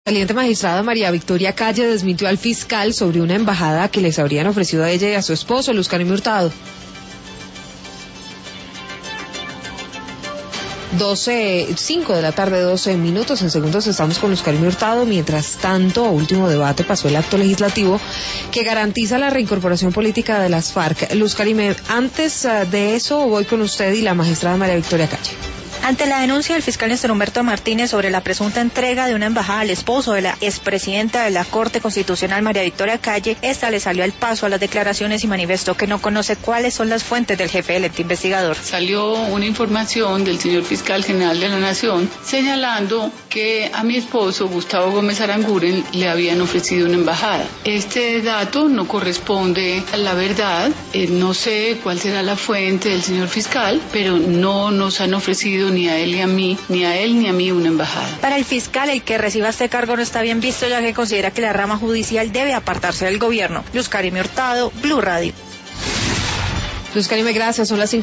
La saliente magistrada María Victoria Calle desmintió al fiscal sobre una embajada que les habrían ofrecido a ella y a su esposo, Luz Carime Hurtado. 5 de la tarde, 12 minutos. En segundos estamos con Luz Carime Hurtado. Mientras tanto, a último debate pasó el acto legislativo que garantiza la reincorporación política de las FARC. Luz Carime, antes de eso voy con usted y la magistrada María Victoria Calle. Ante la denuncia del fiscal Néstor Humberto Martínez sobre la presunta entrega de una embajada al esposo de la expresidenta de la Corte Constitucional, María Victoria Calle, esta le salió al paso a las declaraciones y manifestó que no conoce cuáles son las fuentes del jefe del ente investigador. Salió una información del señor fiscal general de la Nación señalando que a mi esposo, Gustavo Gómez Aranguren, le habían ofrecido una embajada. Este dato no corresponde a la verdad. No sé cuál será la fuente del señor fiscal, pero no nos han ofrecido ni a él ni a mí, ni a él ni a mí una embajada. Para el fiscal, el que reciba este cargo no está bien visto, ya que considera que la rama judicial debe apartarse del gobierno. Luz Carime Hurtado, Blue Radio. Luz Carime, gracias. Son las